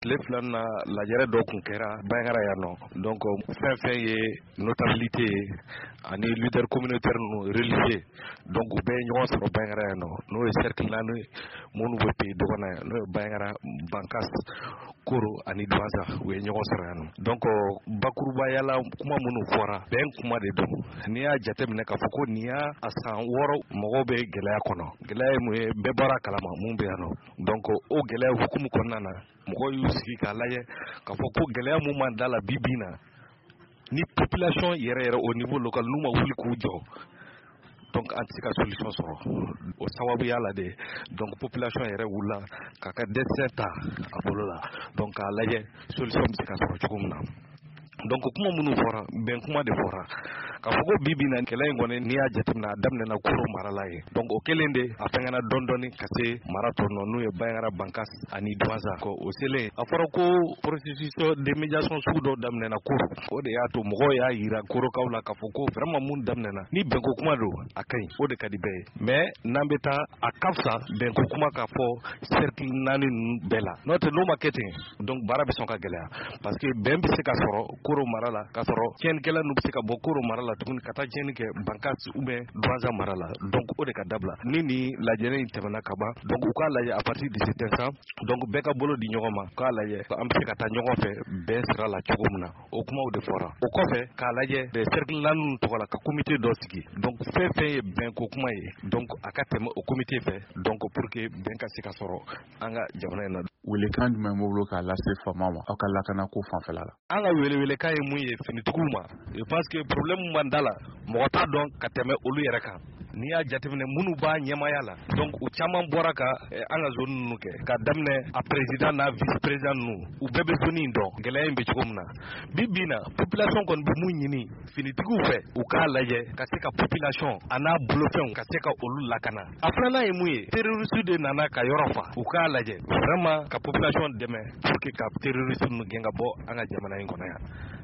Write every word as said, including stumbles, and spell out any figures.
tile fila na lajɛrɛ dɔ kun kɛra Bandiagara yan nɔ donc fɛn fɛn ye notabilité ani leader communautaire ninnu religieux donc u bɛɛ ye ɲɔgɔn sɔrɔ Bandiagara yan nɔ n'o ye cercle naani minnu bɛ pays dɔgɔna yan n'o ye Bandiagara, Bankas, Koro ani Douentza u ye ɲɔgɔn sɔrɔ yan nɔ donc bakurubaya la kuma minnu fɔra bɛn kuma de don n'i y'a jateminɛ k'a fɔ ko nin y'a a san wɔɔrɔ mɔgɔw bɛ gɛlɛya kɔnɔ gɛlɛya ye mun ye bɛɛ bɔra kalama mun bɛ yan nɔ donc o gɛlɛya hukumu kɔnɔna na mɔgɔw y'u sigi k'a lajɛ k'a fɔ ko gɛlɛya mun b'an da la bi bi in na ni population yɛrɛ yɛrɛ au niveau local n'u ma wuli k'u jɔ donc an tɛ se ka solution sɔrɔ o sababuya la de donc population yɛrɛ wulila k'a ka destin ta a bolo la donc k'a lajɛ solution bɛ se ka sɔrɔ cogo min na donc kuma minnu fɔra bɛn kuma de fɔra k'a fɔ ko bi bi in na kɛlɛ in kɔni n'i y'a jateminɛ a daminɛna Koro marala ye donc o kelen de a fɛngɛna dɔɔni dɔɔni ka se mara tɔ ninnu n'u ye Bandiagara, Bankas ani Douentza ko o selen a fɔra ko processus de médiation sugu dɔ daminɛna Koro o de y'a to mɔgɔw y'a yira Korokaw la k'a fɔ ko vraiment mun daminɛna ni bɛnko kuma don a ka ɲi o de ka di bɛɛ ye mais n'an bɛ taa a ka fisa bɛnko kuma k'a fɔ cercle naani ninnu bɛɛ la n'o tɛ n'o ma kɛ ten donc baara bɛ sɔn ka gɛlɛya parce que bɛn bɛ se ka sɔrɔ Koro mara la k'a sɔrɔ tiɲɛnikɛla ninnu bɛ se ka bɔ Koro mara la tuguni ka taa tiɲɛni kɛ Bankas ou bien Douentza mara la donc o de ka dabila ni nin lajɛlen in tɛmɛna ka ban donc u k'a lajɛ à partir de cet instant donc bɛɛ ka bolo di ɲɔgɔn ma k'a lajɛ an bɛ se ka taa ɲɔgɔn fɛ bɛn sira la cogo min na o kumaw de fɔra o kɔfɛ k'a lajɛ cercle naani ninnu tɔgɔ la ka comité dɔ sigi donc fɛn fɛn ye bɛnko kuma ye donc a ka tɛmɛ o comité fɛ donc pour que bɛn ka se ka sɔrɔ an ka jamana in na. Welekan jumɛn b'o bolo k'a lase faamaw ma aw ka lakanako fanfɛla la? An ka welewelekan ye mun ye finitigiw ma je pense que problème mun b'an da la mɔgɔ t'a dɔn ka tɛmɛ olu yɛrɛ kan n'i y'a jateminɛ minnu b'a ɲɛmaya la donc u caman bɔra ka an ka zone ninnu kɛ ka daminɛ a président n'a vice président ninnu u bɛɛ bɛ zone in dɔn gɛlɛya in bɛ cogo min na bi bi in na population kɔni bɛ mun ɲini finitigiw fɛ u k'a lajɛ ka se ka population a n'a bolofɛnw ka se ka olu lakana a filanan ye mun ye terroriste de nana ka yɔrɔ fa u k'a lajɛ vraiment ka population dɛmɛ pour que ka terroriste ninnu gɛn ka bɔ an ka jamana in kɔnɔ yan.